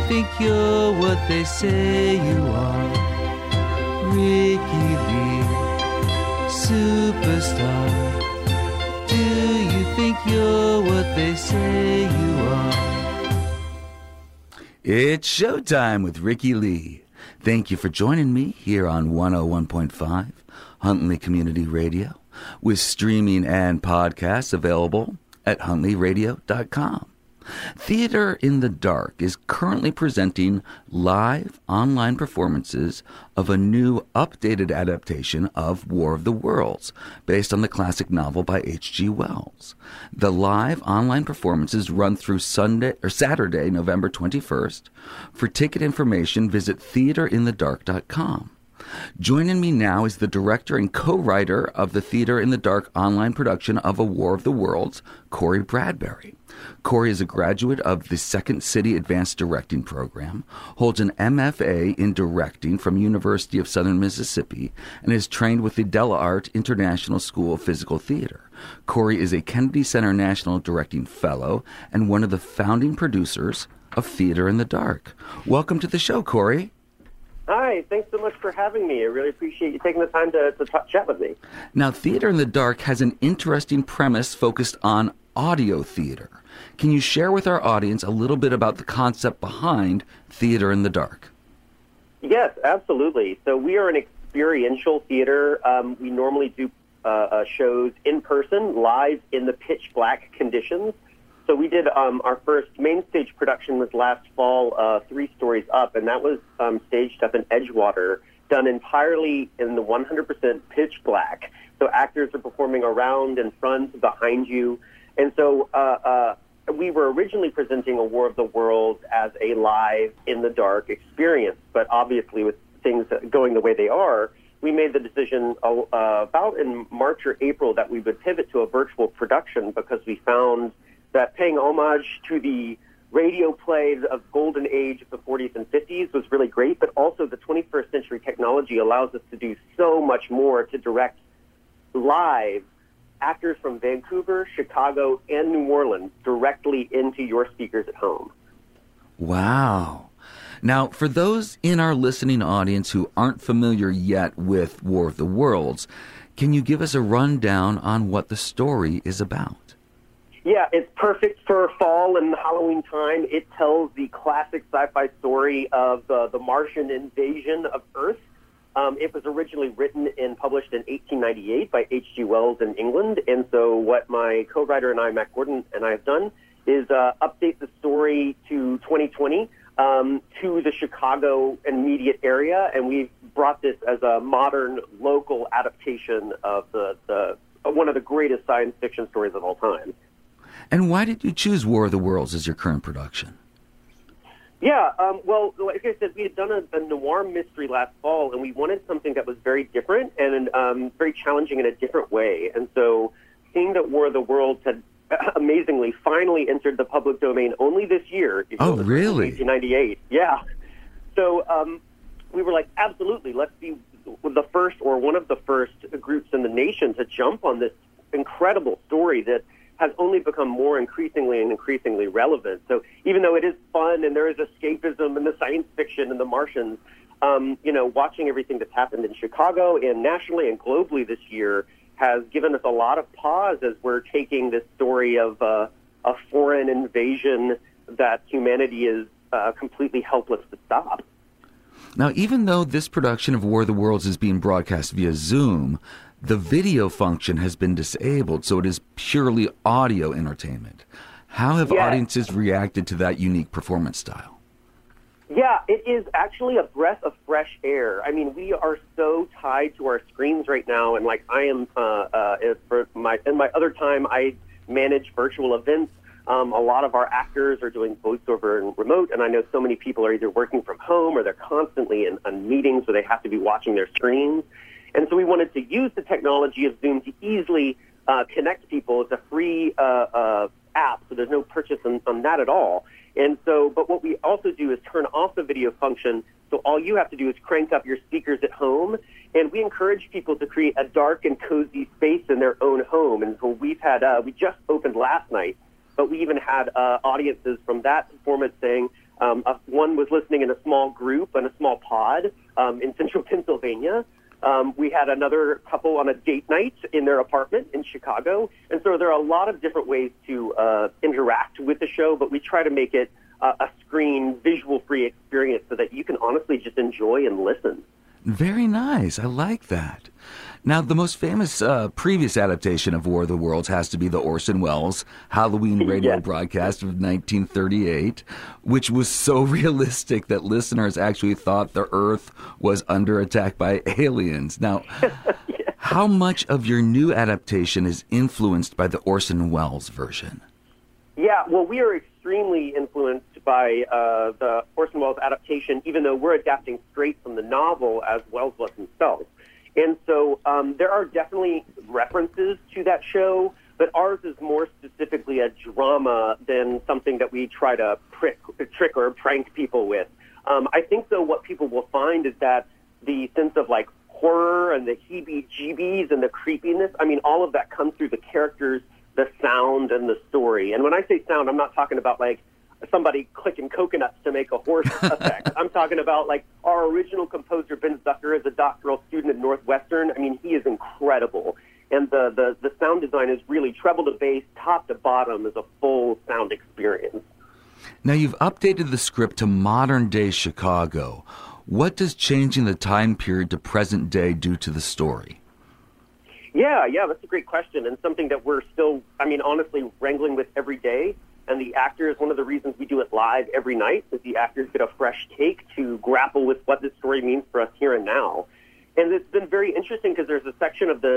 think you're what they say you are? Ricky Lee, superstar. Do you think you're what they say you are? It's showtime with Ricky Lee. Thank you for joining me here on 101.5 Huntley Community Radio, with streaming and podcasts available at huntleyradio.com. Theater in the Dark is currently presenting live online performances of a new updated adaptation of War of the Worlds, based on the classic novel by H.G. Wells. The live online performances run through Saturday, November 21st. For ticket information, visit theaterinthedark.com. Joining me now is the director and co-writer of the Theater in the Dark online production of A War of the Worlds, Corey Bradbury. Corey is a graduate of the Second City Advanced Directing Program, holds an MFA in Directing from University of Southern Mississippi, and is trained with the Delaarte International School of Physical Theater. Corey is a Kennedy Center National Directing Fellow and one of the founding producers of Theater in the Dark. Welcome to the show, Corey. Hi, thanks so much for having me. I really appreciate you taking the time to chat with me. Now, Theater in the Dark has an interesting premise focused on audio theater. Can you share with our audience a little bit about the concept behind Theater in the Dark? Yes, absolutely. So we are an experiential theater. We normally do shows in person, live in the pitch black conditions. So we did our first main stage production was last fall, 3 Stories Up, and that was staged up in Edgewater, done entirely in the 100% pitch black. So actors are performing around, in front, behind you. And so we were originally presenting A War of the Worlds as a live, in the dark experience. But obviously with things going the way they are, we made the decision about in March or April that we would pivot to a virtual production, because we found that paying homage to the radio plays of golden age of the 40s and 50s was really great, but also the 21st century technology allows us to do so much more, to direct live actors from Vancouver, Chicago, and New Orleans directly into your speakers at home. Wow. Now, for those in our listening audience who aren't familiar yet with War of the Worlds, can you give us a rundown on what the story is about? Yeah, it's perfect for fall and Halloween time. It tells the classic sci-fi story of the Martian invasion of Earth. It was originally written and published in 1898 by H.G. Wells in England. And so what my co-writer and I, Matt Gordon, and I have done is update the story to 2020 to the Chicago immediate area. And we've brought this as a modern local adaptation of the one of the greatest science fiction stories of all time. And why did you choose War of the Worlds as your current production? Yeah, well, like I said, we had done a noir mystery last fall, and we wanted something that was very different and very challenging in a different way. And so seeing that War of the Worlds had amazingly finally entered the public domain only this year. Oh, really? 1998. Yeah. So we were like, absolutely, let's be the first or one of the first groups in the nation to jump on this incredible story that has only become more increasingly relevant. So even though it is fun and there is escapism and the science fiction and the Martians, watching everything that's happened in Chicago and nationally and globally this year has given us a lot of pause as we're taking this story of a foreign invasion that humanity is completely helpless to stop. Now, even though this production of War of the Worlds is being broadcast via Zoom, the video function has been disabled, so it is purely audio entertainment. How have audiences reacted to that unique performance style? Yeah, it is actually a breath of fresh air. I mean, we are so tied to our screens right now, and like I am, in my other time, I manage virtual events. A lot of our actors are doing voiceover and remote, and I know so many people are either working from home or they're constantly in meetings where they have to be watching their screens. And so we wanted to use the technology of Zoom to easily connect people. It's a free app, so there's no purchase on that at all. And so, but what we also do is turn off the video function, so all you have to do is crank up your speakers at home, and we encourage people to create a dark and cozy space in their own home. And so we've had, we just opened last night, but we even had audiences from that performance saying, One was listening in a small group, in a small pod in central Pennsylvania. We had another couple on a date night in their apartment in Chicago. And so there are a lot of different ways to interact with the show, but we try to make it a screen, visual-free experience so that you can honestly just enjoy and listen. Very nice. I like that. Now, the most famous previous adaptation of War of the Worlds has to be the Orson Welles Halloween radio broadcast of 1938, which was so realistic that listeners actually thought the Earth was under attack by aliens. Now, how much of your new adaptation is influenced by the Orson Welles version? Yeah, well, we are extremely influenced by the Orson Welles adaptation, even though we're adapting straight from the novel as Welles was himself. And so there are definitely references to that show, but ours is more specifically a drama than something that we try to trick or prank people with. I think, though, what people will find is that the sense of, like, horror and the heebie-jeebies and the creepiness, I mean, all of that comes through the characters, the sound, and the story. And when I say sound, I'm not talking about, like, somebody clicking coconuts to make a horse effect. I'm talking about, like, our original composer, Ben Zucker, is a doctoral student at Northwestern. I mean, he is incredible. And the sound design is really treble to bass, top to bottom, is a full sound experience. Now, you've updated the script to modern-day Chicago. What does changing the time period to present day do to the story? Yeah, that's a great question, and something that we're still, I mean, honestly, wrangling with every day. And the actors, one of the reasons we do it live every night is the actors get a fresh take to grapple with what this story means for us here and now. And it's been very interesting because there's a section of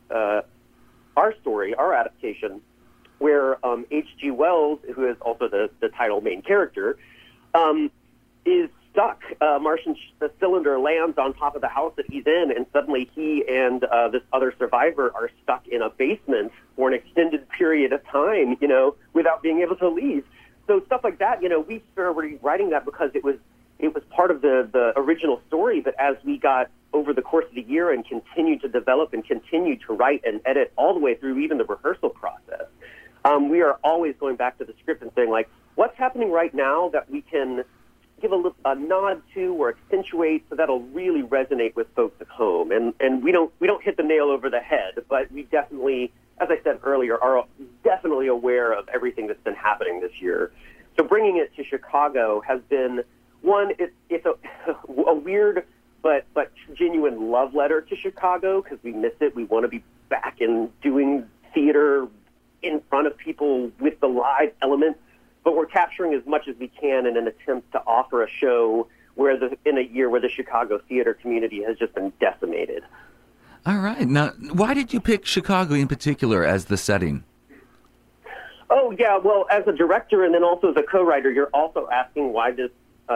our story, our adaptation, where H.G. Wells, who is also the title main character, is stuck. A Martian cylinder lands on top of the house that he's in, and suddenly he and this other survivor are stuck in a basement for an extended period of time, without being able to leave. So stuff like that, we started writing that because it was part of the original story, but as we got over the course of the year and continued to develop and continued to write and edit all the way through even the rehearsal process, we are always going back to the script and saying, like, what's happening right now that we can give a nod to or accentuate so that'll really resonate with folks at home. And we don't hit the nail over the head, but we definitely, as I said earlier, are definitely aware of everything that's been happening this year. So bringing it to Chicago has been, one, it's a weird but genuine love letter to Chicago because we miss it. We want to be back in doing theater in front of people with the live element. But we're capturing as much as we can in an attempt to offer a show in a year where the Chicago theater community has just been decimated. All right. Now, why did you pick Chicago in particular as the setting? Oh, yeah. Well, as a director and then also as a co-writer, you're also asking why this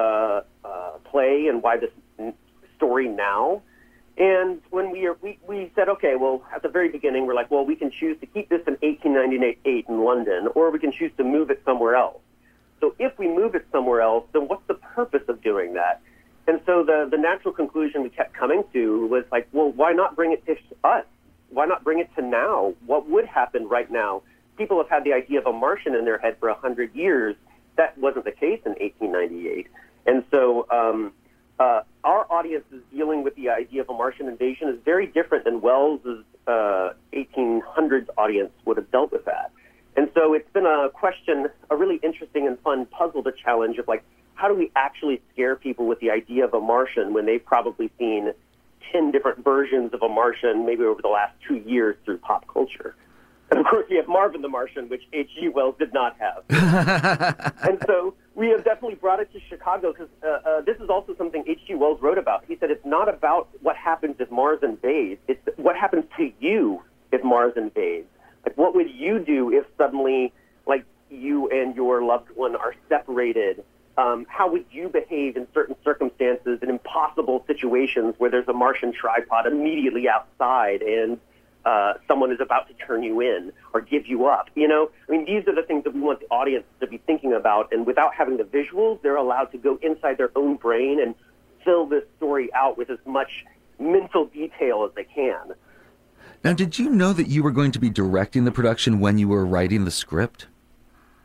play and why this story now. And when we said, okay, well, at the very beginning, we're like, well, we can choose to keep this in 1898 in London, or we can choose to move it somewhere else. So if we move it somewhere else, then what's the purpose of doing that? And so the natural conclusion we kept coming to was like, well, why not bring it to us? Why not bring it to now? What would happen right now? People have had the idea of a Martian in their head for 100 years. That wasn't the case in 1898. And so our audience is dealing with the idea of a Martian invasion is very different than Wells' 1800s audience would have dealt with that. And so it's been a question, a really interesting and fun puzzle to challenge of, like, how do we actually scare people with the idea of a Martian when they've probably seen 10 different versions of a Martian maybe over the last 2 years through pop culture? And, of course, we have Marvin the Martian, which H.G. Wells did not have. And so we have definitely brought it to Chicago because this is also something H.G. Wells wrote about. He said it's not about what happens if Mars invades. It's what happens to you if Mars invades. Like, what would you do if suddenly, like, you and your loved one are separated? How would you behave in certain circumstances in impossible situations where there's a Martian tripod immediately outside and someone is about to turn you in or give you up, I mean, these are the things that we want the audience to be thinking about. And without having the visuals, they're allowed to go inside their own brain and fill this story out with as much mental detail as they can. Now, did you know that you were going to be directing the production when you were writing the script?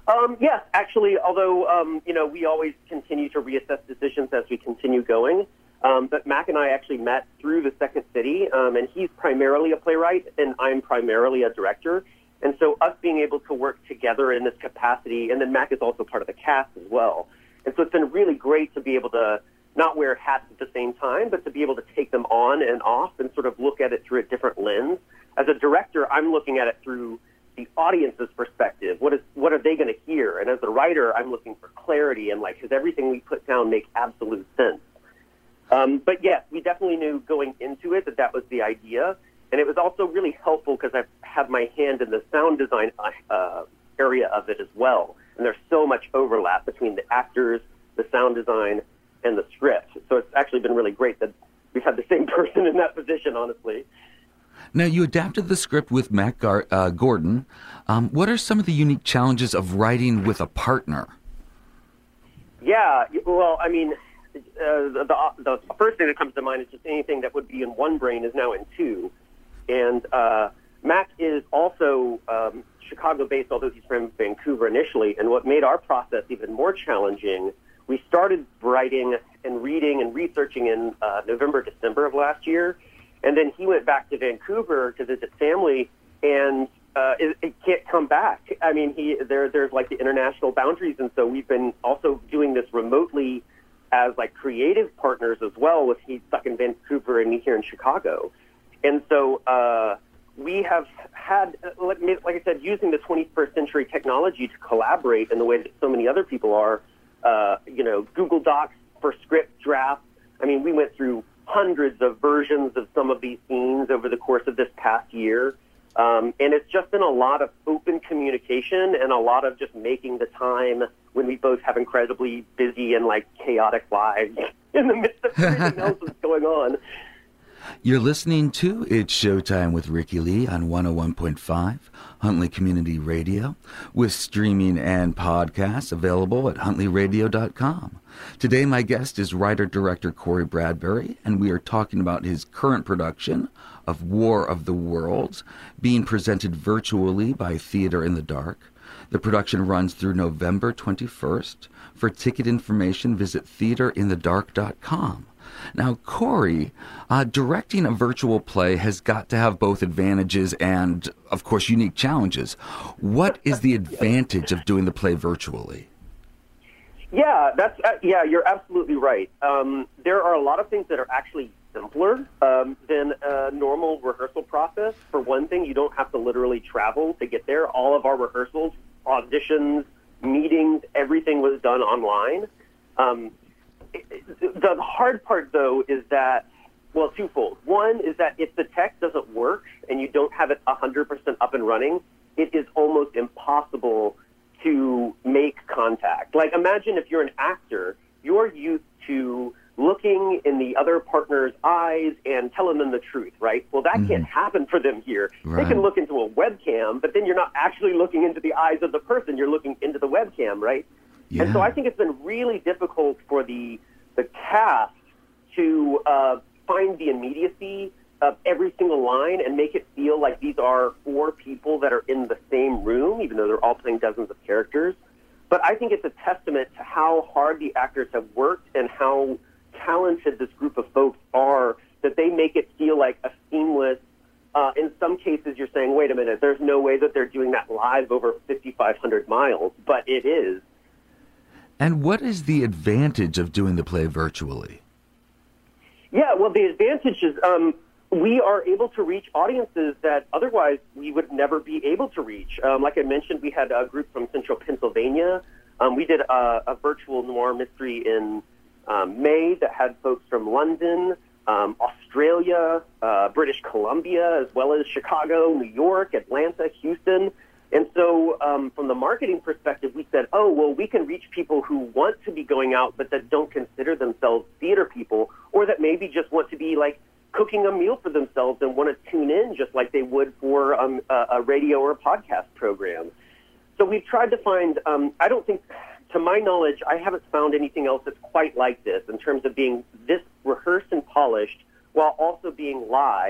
Yes, actually, although, we always continue to reassess decisions as we continue going. But Mac and I actually met through the Second City, and he's primarily a playwright, and I'm primarily a director. And so us being able to work together in this capacity, and then Mac is also part of the cast as well. And so it's been really great to be able to not wear hats at the same time, but to be able to take them on and off and sort of look at it through a different lens. As a director, I'm looking at it through the audience's perspective. What are they going to hear? And as a writer, I'm looking for clarity and does everything we put down make absolute sense? But yes, we definitely knew going into it that was the idea. And it was also really helpful because I have my hand in the sound design area of it as well. And there's so much overlap between the actors, the sound design, and the script. So it's actually been really great that we've had the same person in that position, honestly. Now, you adapted the script with Mac Gordon. What are some of the unique challenges of writing with a partner? Yeah, well, I mean, the first thing that comes to mind is just anything that would be in one brain is now in two. And Mac is also Chicago-based, although he's from Vancouver initially. And what made our process even more challenging, we started writing and reading and researching in November, December of last year. And then he went back to Vancouver to visit family, and it can't come back. I mean, there's the international boundaries, and so we've been also doing this remotely as creative partners as well. With he's stuck in Vancouver and me here in Chicago, and so we have had, like I said, using the 21st century technology to collaborate in the way that so many other people are. Google Docs for script drafts. I mean, we went through hundreds of versions of some of these scenes over the course of this past year. And it's just been a lot of open communication and a lot of just making the time when we both have incredibly busy and chaotic lives in the midst of everything else that's going on. You're listening to It's Showtime with Ricky Lee on 101.5 Huntley Community Radio, with streaming and podcasts available at huntleyradio.com. Today my guest is writer-director Corey Bradbury, and we are talking about his current production of War of the Worlds, being presented virtually by Theater in the Dark. The production runs through November 21st. For ticket information, visit theaterinthedark.com. Now, Corey, directing a virtual play has got to have both advantages and, of course, unique challenges. What is the advantage of doing the play virtually? Yeah, you're absolutely right. There are a lot of things that are actually simpler than a normal rehearsal process. For one thing, you don't have to literally travel to get there. All of our rehearsals, auditions, meetings, everything was done online. The hard part, though, is that, well, twofold. One is that if the tech doesn't work and you don't have it 100% up and running, it is almost impossible to make contact. Imagine if you're an actor, you're used to looking in the other partner's eyes and telling them the truth, right? Well, that can't happen for them here. Right. They can look into a webcam, but then you're not actually looking into the eyes of the person. You're looking into the webcam, right? Yeah. And so I think it's been really difficult for the cast to find the immediacy of every single line and make it feel like these are four people that are in the same room, even though they're all playing dozens of characters. But I think it's a testament to how hard the actors have worked and how talented this group of folks are, that they make it feel like a seamless, in some cases you're saying, wait a minute, there's no way that they're doing that live over 5,500 miles, but it is. And what is the advantage of doing the play virtually? Yeah, well, the advantage is we are able to reach audiences that otherwise we would never be able to reach. Like I mentioned, we had a group from Central Pennsylvania. We did a virtual noir mystery in May that had folks from London, Australia, British Columbia, as well as Chicago, New York, Atlanta, Houston. And so from the marketing perspective, we said, oh, well, we can reach people who want to be going out but that don't consider themselves theater people, or that maybe just want to be cooking a meal for themselves and want to tune in just like they would for a radio or a podcast program. So we've tried to find, I don't think, to my knowledge, I haven't found anything else that's quite like this in terms of being this rehearsed and polished while also being live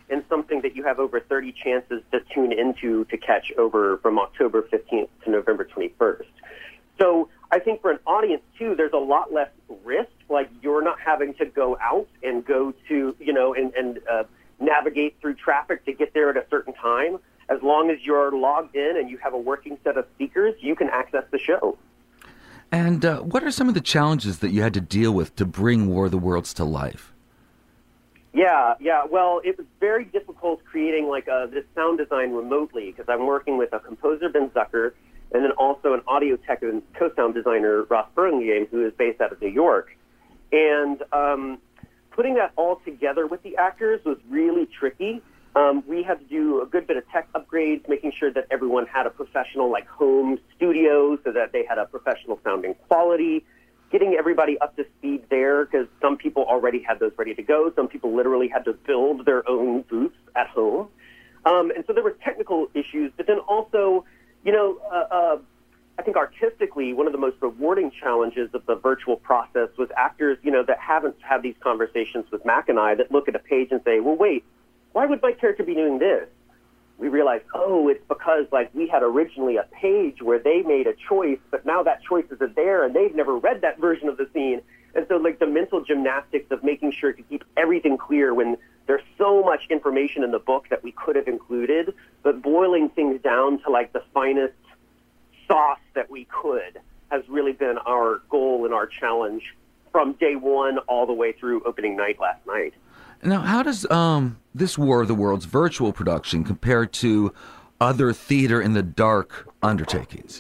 and something that you have over 30 chances to tune into to catch over from October 15th to November 21st. So I think for an audience, too, there's a lot less risk. Like, you're not having to go out and go to, and navigate through traffic to get there at a certain time. As long as you're logged in and you have a working set of speakers, you can access the show. And what are some of the challenges that you had to deal with to bring War of the Worlds to life? Yeah. Well, it was very difficult creating this sound design remotely because I'm working with a composer, Ben Zucker, and then also an audio tech and co-sound designer, Ross Burlingame, who is based out of New York. And putting that all together with the actors was really tricky. We had to do a good bit of tech upgrades, making sure that everyone had a professional home studio so that they had a professional sounding quality, getting everybody up to speed there because some people already had those ready to go. Some people literally had to build their own booths at home. And so there were technical issues, but then also, I think artistically, one of the most rewarding challenges of the virtual process was actors, that haven't had these conversations with Mac and I that look at a page and say, well, wait, why would my character be doing this? We realized, it's because we had originally a page where they made a choice, but now that choice isn't there and they've never read that version of the scene. And so the mental gymnastics of making sure to keep everything clear when there's so much information in the book that we could have included, but boiling things down to the finest sauce that we could has really been our goal and our challenge from day one all the way through opening night last night. Now, how does this War of the Worlds virtual production compare to other theater in the dark undertakings?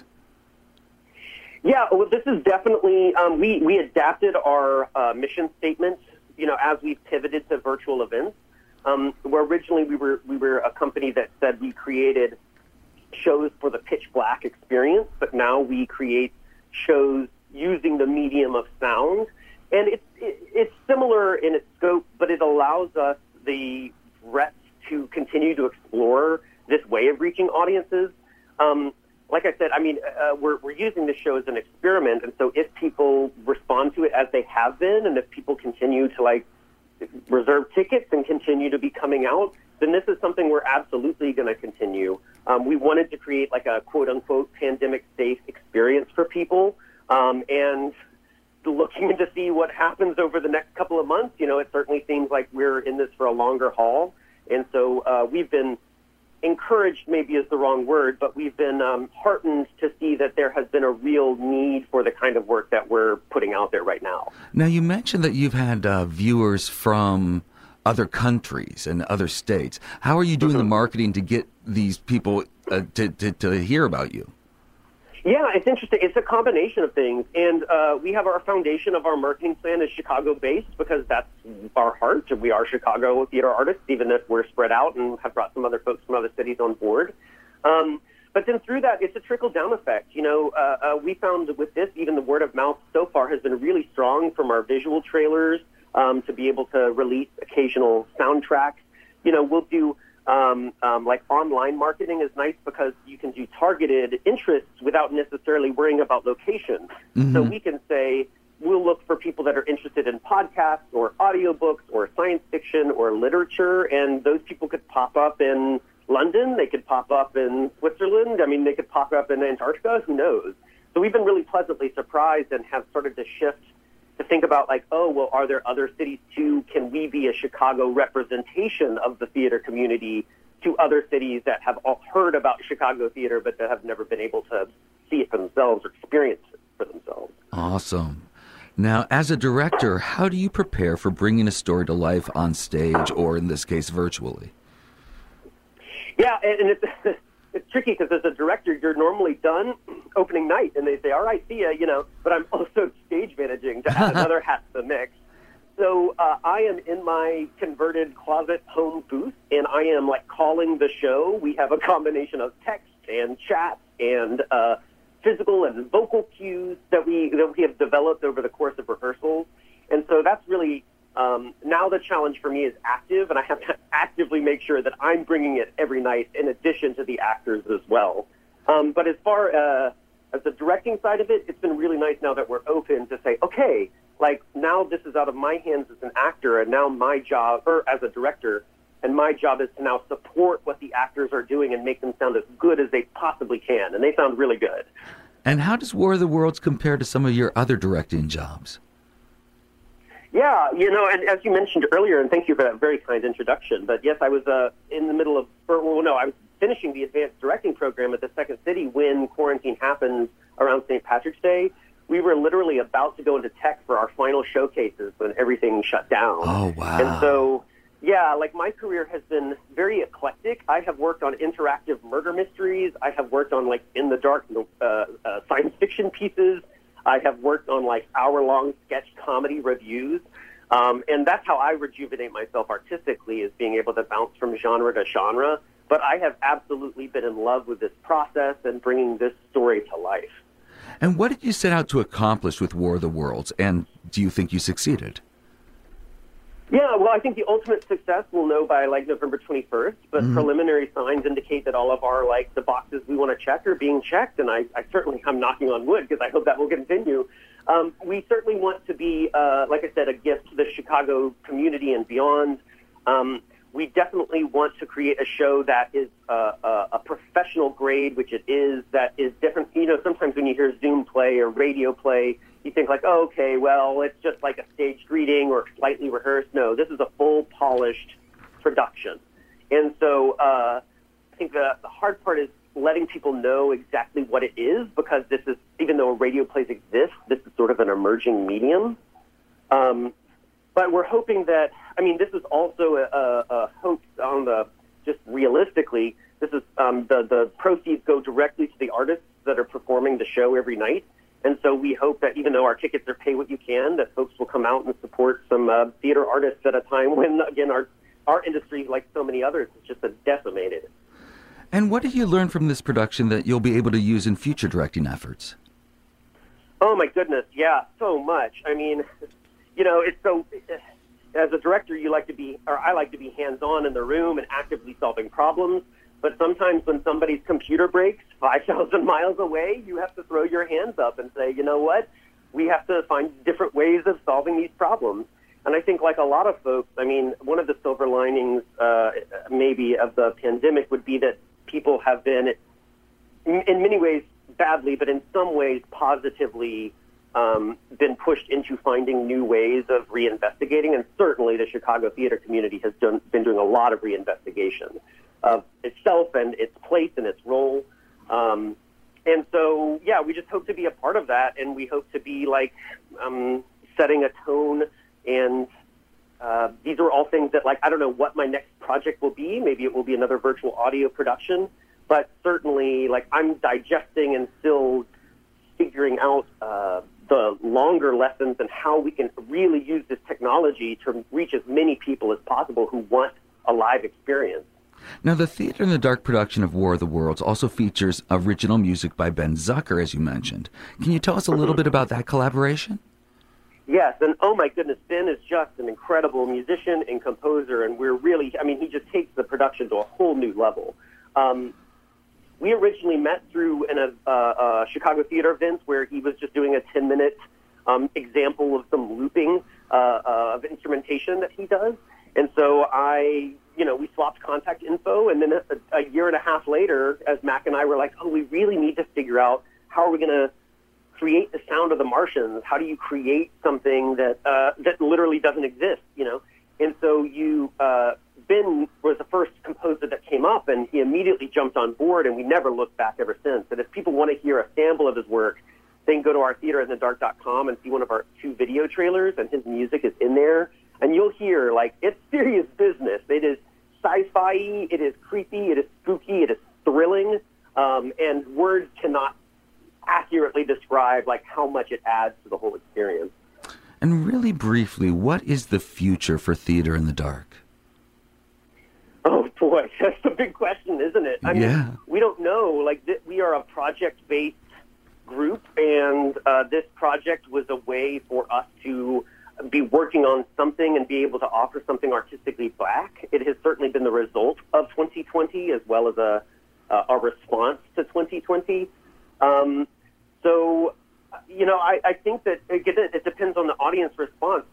Yeah, well, this is definitely, we adapted our mission statement, as we pivoted to virtual events. Where originally we were a company that said we created shows for the pitch black experience, but now we create shows using the medium of sound. And it's similar in its scope, but it allows us the breadth to continue to explore this way of reaching audiences. Like I said, we're using this show as an experiment, and so if people respond to it as they have been, and if people continue to reserve tickets and continue to be coming out, then this is something we're absolutely going to continue. We wanted to create a quote-unquote pandemic-safe experience for people, and looking to see what happens over the next couple of months, it certainly seems like we're in this for a longer haul. And so we've been encouraged, maybe is the wrong word, but we've been heartened to see that there has been a real need for the kind of work that we're putting out there right now. Now, you mentioned that you've had viewers from other countries and other states. How are you doing the marketing to get these people to hear about you? Yeah, it's interesting. It's a combination of things. And we have our foundation of our marketing plan is Chicago-based because that's our heart. We are Chicago theater artists, even if we're spread out and have brought some other folks from other cities on board. But then through that, it's a trickle-down effect. We found with this, even the word of mouth so far has been really strong from our visual trailers to be able to release occasional soundtracks. We'll do online marketing is nice because you can do targeted interests without necessarily worrying about location. Mm-hmm. So we can say, we'll look for people that are interested in podcasts or audiobooks or science fiction or literature, and those people could pop up in London, they could pop up in Switzerland, they could pop up in Antarctica, who knows? So we've been really pleasantly surprised and have started to shift to think about are there other cities too? Can we be a Chicago representation of the theater community to other cities that have all heard about Chicago theater but that have never been able to see it for themselves or experience it for themselves? Awesome. Now, as a director, how do you prepare for bringing a story to life on stage or, in this case, virtually? Yeah, and it's tricky because as a director, you're normally done opening night, and they say, all right, see ya, but I'm also stage managing to add another hat to the mix. So I am in my converted closet home booth, and I am calling the show. We have a combination of text and chat and physical and vocal cues that we have developed over the course of rehearsals. And so that's really now the challenge for me is active, and I have to actively make sure that I'm bringing it every night in addition to the actors as well. But as far as the directing side of it, it's been really nice now that we're open to say, okay, now this is out of my hands as an actor, and now my job, or as a director, and my job is to now support what the actors are doing and make them sound as good as they possibly can, and they sound really good. And how does War of the Worlds compare to some of your other directing jobs? Yeah, and as you mentioned earlier, and thank you for that very kind introduction, but yes, I was in the middle of, I was finishing the advanced directing program at the Second City when quarantine happened around St. Patrick's Day. We were literally about to go into tech for our final showcases when everything shut down. Oh, wow. And so, yeah, my career has been very eclectic. I have worked on interactive murder mysteries. I have worked on, in the dark science fiction pieces. I have worked on, hour-long sketch comedy reviews. And that's how I rejuvenate myself artistically, is being able to bounce from genre to genre. But I have absolutely been in love with this process and bringing this story to life. And what did you set out to accomplish with War of the Worlds, and do you think you succeeded? Yeah, well, I think the ultimate success we'll know by, November 21st, but preliminary signs indicate that all of our, the boxes we want to check are being checked, and I certainly am knocking on wood because I hope that will continue. We certainly want to be, like I said, a gift to the Chicago community and beyond. We definitely want to create a show that is a professional grade, which it is, that is different. Sometimes when you hear Zoom play or radio play, you think oh, okay, well, it's just like a staged reading or slightly rehearsed. No, this is a full polished production. And so I think the hard part is letting people know exactly what it is, because this is, even though radio plays exist, this is sort of an emerging medium. But we're hoping that, this is also a hope on just realistically, this is, the proceeds go directly to the artists that are performing the show every night. And so we hope that even though our tickets are pay what you can, that folks will come out and support some theater artists at a time when, again, our industry, like so many others, is just decimated. And what did you learn from this production that you'll be able to use in future directing efforts? Oh, my goodness. Yeah, so much. It's so, as a director, I like to be hands-on in the room and actively solving problems. But sometimes when somebody's computer breaks 5,000 miles away, you have to throw your hands up and say, you know what? We have to find different ways of solving these problems. And I think, like a lot of folks, one of the silver linings maybe of the pandemic would be that people have been, in many ways badly, but in some ways positively, been pushed into finding new ways of reinvestigating. And certainly the Chicago theater community has been doing a lot of reinvestigation of itself and its place and its role. And so, yeah, we just hope to be a part of that, and we hope to be, setting a tone. And these are all things that, I don't know what my next project will be. Maybe it will be another virtual audio production. But certainly, I'm digesting and still figuring out the longer lessons and how we can really use this technology to reach as many people as possible who want a live experience. Now, the Theater in the Dark production of War of the Worlds also features original music by Ben Zucker, as you mentioned. Can you tell us a little bit about that collaboration? Yes, and oh my goodness, Ben is just an incredible musician and composer, and we're really, he just takes the production to a whole new level. We originally met through a Chicago theater event where he was just doing a 10-minute example of some looping of instrumentation that he does. And so we swapped contact info, and then a year and a half later, as Mac and I were like, oh, we really need to figure out how are we going to create the sound of the Martians? How do you create something that literally doesn't exist, And so Ben was the first composer that came up, and he immediately jumped on board, and we never looked back ever since. And if people want to hear a sample of his work, they can go to our theaterinthedark.com and see one of our 2 video trailers, and his music is in there. And you'll hear, it's serious business. It is sci-fi, it is creepy, it is spooky, it is thrilling, and words cannot accurately describe, how much it adds to the whole experience. And really briefly, what is the future for Theater in the Dark? Oh, boy, that's a big question, isn't it? We don't know. We are a project-based group, and this project was a way for us to be working on something and be able to offer something artistically back. It has certainly been the result of 2020 as well as a response to 2020. I think that, again, it depends on the audience response. Certainly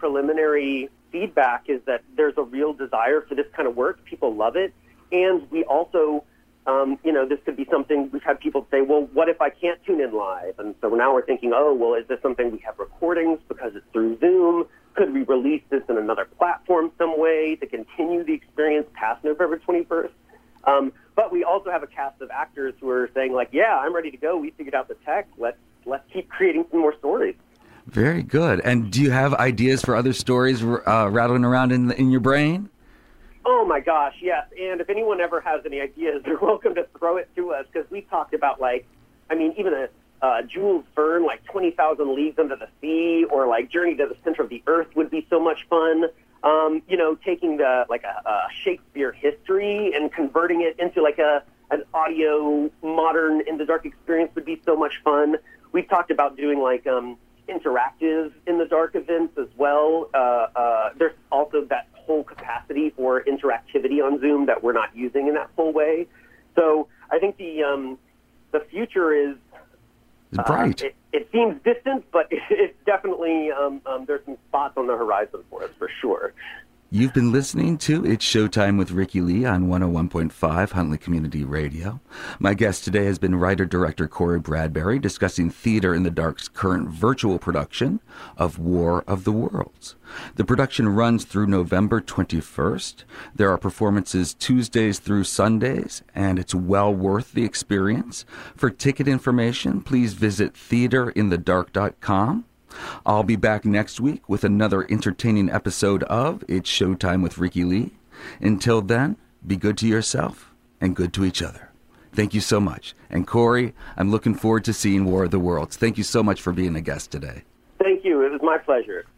preliminary feedback is that there's a real desire for this kind of work. People love it. And we also, this could be something we've had people say, well, what if I can't tune in live? And so now we're thinking, is this something we have recordings because it's through Zoom? Could we release this in another platform some way to continue the experience past November 21st? But we also have a cast of actors who are saying, like, yeah, I'm ready to go. We figured out the tech. Let's keep creating some more stories. Very good. And do you have ideas for other stories rattling around in your brain? Oh, my gosh, yes. And if anyone ever has any ideas, you're welcome to throw it to us, because we talked about, even a Jules Verne, 20,000 Leagues Under the Sea, or Journey to the Center of the Earth would be so much fun. Taking a Shakespeare history and converting it into an audio modern In the Dark experience would be so much fun. We've talked about doing interactive In the Dark events as well. There's also that whole capacity for interactivity on Zoom that we're not using in that full way. So I think the future is bright. It seems distant, but it's definitely there's some spots on the horizon for us for sure. You've been listening to It's Showtime with Ricky Lee on 101.5 Huntley Community Radio. My guest today has been writer-director Corey Bradbury, discussing Theater in the Dark's current virtual production of War of the Worlds. The production runs through November 21st. There are performances Tuesdays through Sundays, and it's well worth the experience. For ticket information, please visit theaterinthedark.com. I'll be back next week with another entertaining episode of It's Showtime with Ricky Lee. Until then, be good to yourself and good to each other. Thank you so much. And Corey, I'm looking forward to seeing War of the Worlds. Thank you so much for being a guest today. Thank you. It was my pleasure.